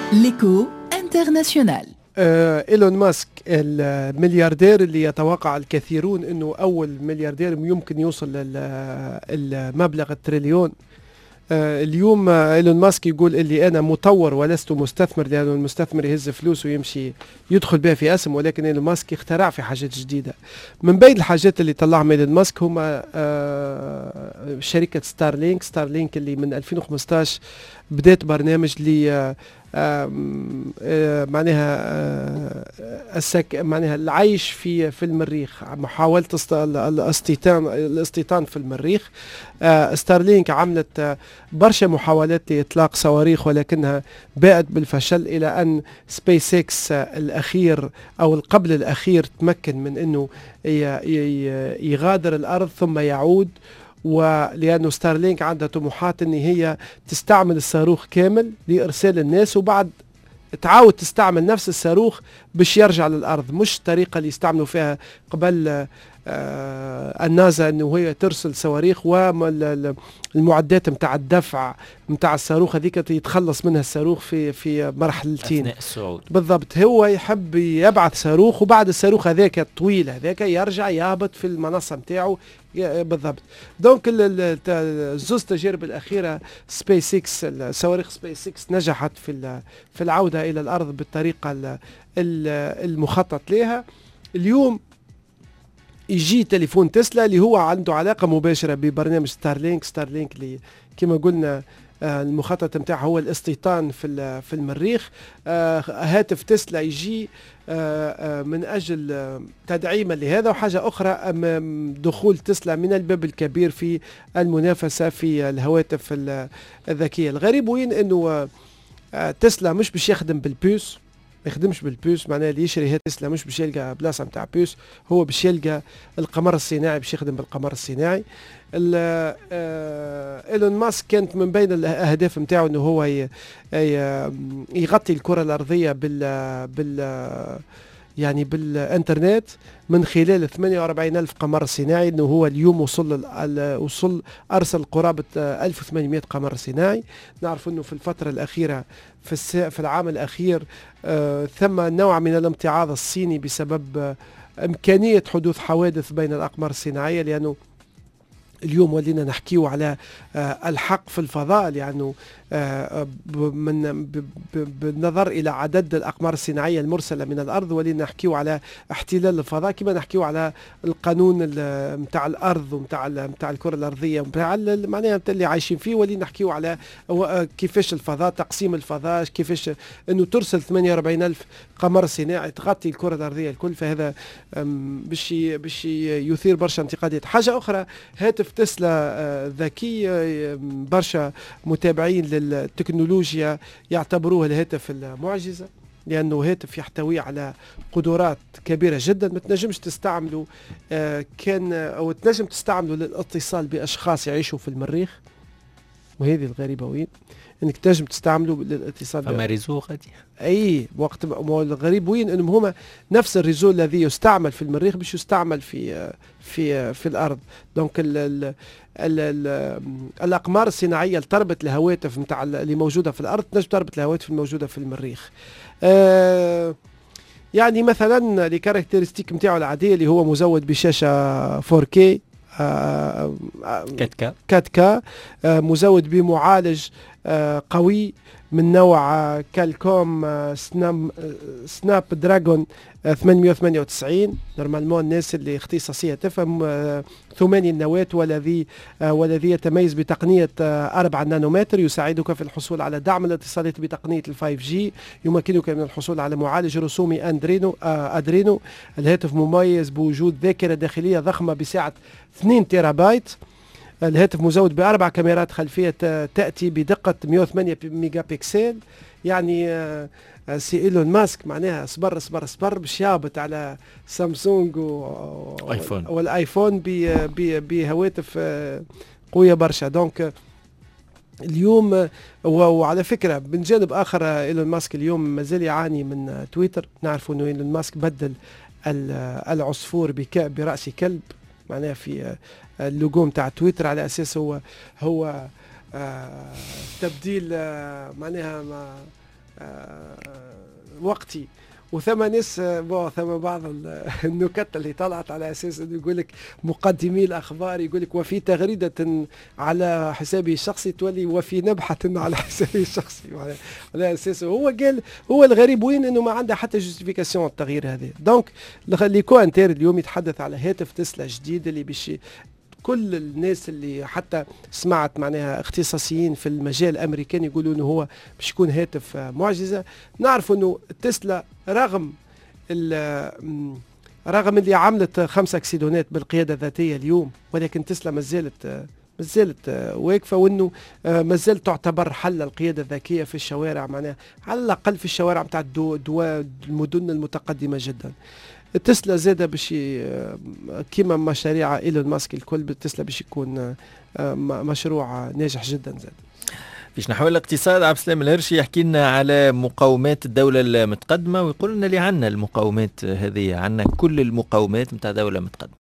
L'écho international. إيلون ماسك الملياردير اللي يتوقع الكثيرون أنه أول ملياردير يمكن يوصل للمبلغ التريليون. اليوم إيلون ماسك يقول اللي أنا مطور ولست مستثمر، لأنه المستثمر يهز فلوس ويمشي يدخل بها في اسم، ولكن إيلون ماسك اخترع في حاجات جديدة. من بين الحاجات اللي طلعهم إيلون ماسك هما شركة ستارلينك اللي من 2015 بدأت برنامج لي معناها العيش في المريخ، محاولة الاستيطان في المريخ. ستارلينك عملت برشا محاولات لإطلاق صواريخ، ولكنها باءت بالفشل، إلى أن سبيس اكس الأخير أو القبل الأخير تمكن من أنه يغادر الأرض ثم يعود. ولأنه ستارلينك عندها طموحات أن هي تستعمل الصاروخ كامل لإرسال الناس، وبعد تعاود تستعمل نفس الصاروخ باش يرجع للأرض، مش الطريقة اللي يستعملوا فيها قبل النازا أنه هي ترسل صواريخ والمعدات متاع الدفع متاع الصاروخ هذيك يتخلص منها الصاروخ في مرحلتين أثناء الصعود. بالضبط. هو يحب يبعث صاروخ، وبعد الصاروخ هذاك الطويل هذاك يرجع يهبط في المنصة متاعه بالضبط. دونك الزوز تجارب الأخيرة سبيس اكس، صواريخ سبيس اكس نجحت في العودة إلى الأرض بالطريقة المخطط لها. اليوم يجي تليفون تسلا اللي هو عنده علاقة مباشرة ببرنامج ستارلينك اللي كما قلنا المخطط متاعه هو الاستيطان في المريخ. هاتف تسلا يجي من أجل تدعيما لهذا، وحاجة أخرى دخول تسلا من الباب الكبير في المنافسة في الهواتف الذكية. الغريب وين أنه تسلا مش باش يخدم بالبوس، ما يخدمش بالبوس، معناه اللي يشري هات تسلا مش باش يلقى بلاصه نتاع بوس، هو باش يلقى القمر الصناعي، باش يخدم بالقمر الصناعي. إيلون ماسك كانت من بين الاهداف نتاعو انه هو يغطي الكره الارضيه يعني بالانترنت من خلال 48,000 قمر صناعي. انه هو اليوم وصل ارسل قرابه 1800 قمر صناعي. نعرف انه في الفتره الاخيره في العام الاخير ثم نوع من الامتعاض الصيني بسبب امكانيه حدوث حوادث بين الاقمار الصناعيه، لانه اليوم ولينا نحكيو على الحق في الفضاء، لأنه بالنظر إلى عدد الأقمار الصناعية المرسلة من الأرض ولينا نحكيو على احتلال الفضاء، كما نحكيو على القانون متاع الأرض ومتاع الكرة الأرضية ومتاع معناها اللي عايشين فيه. ولينا نحكيو على كيفاش الفضاء، تقسيم الفضاء، كيفاش أنه ترسل 48,000 قمر صناعي تغطي الكرة الأرضية الكل. فهذا باش يثير برشا انتقادات. حاجة أخرى، هاتف تسلا ذكي، برشا متابعين للتكنولوجيا يعتبروه الهاتف المعجزة، لأنه هاتف يحتوي على قدرات كبيرة جدا ما تنجمش تستعمله أو تنجم تستعمله للاتصال بأشخاص يعيشوا في المريخ. وهذه الغريبة وين انك تنجم تستعمله للاتصال فما ريزو غادي اي وقت. الغريب وين انهم هما نفس الريزو الذي يستعمل في المريخ باش يستعمل في الارض. دونك الاقمار الصناعيه اللي تربط الهواتف نتاع اللي موجوده في الارض تنجم تربط الهواتف الموجوده في المريخ. يعني مثلا الكاركترستيك نتاعو العاديه اللي هو مزود بشاشه 4K 4K، مزود بمعالج قوي من نوع كالكوم سناب دراجون 898. نورمالمون الناس اللي اختصاصية تفهم. ثماني النواة، والذي يتميز بتقنية 4 نانومتر، يساعدك في الحصول على دعم الاتصالات بتقنية 5G. يمكنك من الحصول على معالج رسومي أدرينو. الهاتف مميز بوجود ذاكرة داخلية ضخمة بسعة 2 تيرابايت. الهاتف مزود ب4 كاميرات خلفية تأتي بدقة 108 ميجا بكسل. يعني سي إيلون ماسك معناها صبر باش يهبط على سامسونج والايفون بهواتف قوية برشا. دونك اليوم وعلى فكرة من جانب آخر إيلون ماسك اليوم مازال يعاني من تويتر. نعرفوا أنه إيلون ماسك بدل العصفور برأس كلب معناها في اللوجو متاع تويتر، على أساس هو تبديل معناها وقتي. وثم ناس ثم بعض النكت اللي طلعت على اساس انه يقول لك مقدمي الاخبار يقول لك وفي تغريده على حسابه الشخصي تولي وفي نبحه على حسابه الشخصي على اساس هو قال. هو الغريب وين انه ما عنده حتى جوستيفيكاسيون التغيير هذا. دونك ليكو انتر اليوم يتحدث على هاتف تسلا جديد اللي باش كل الناس اللي حتى سمعت معناها اختصاصيين في المجال الامريكاني يقولوا انه هو باش يكون هاتف معجزه. نعرف انه تسلا رغم اللي عملت 5 اكسيدونات بالقياده الذاتيه اليوم، ولكن تسلا ما زالت واقفه، وانه ما زالت تعتبر حل القياده الذكيه في الشوارع، معناها على الاقل في الشوارع نتاع المدن المتقدمه جدا. تسلا زاده باش كيما مشاريع ايلون ماسك الكل، تسلا باش يكون مشروع ناجح جدا زاد. فيش نحو الاقتصاد عبد السلام الهرشي يحكي لنا على مقومات الدولة المتقدمة، ويقول لنا اللي عنا المقومات هذه، عنا كل المقومات نتاع دولة متقدمة.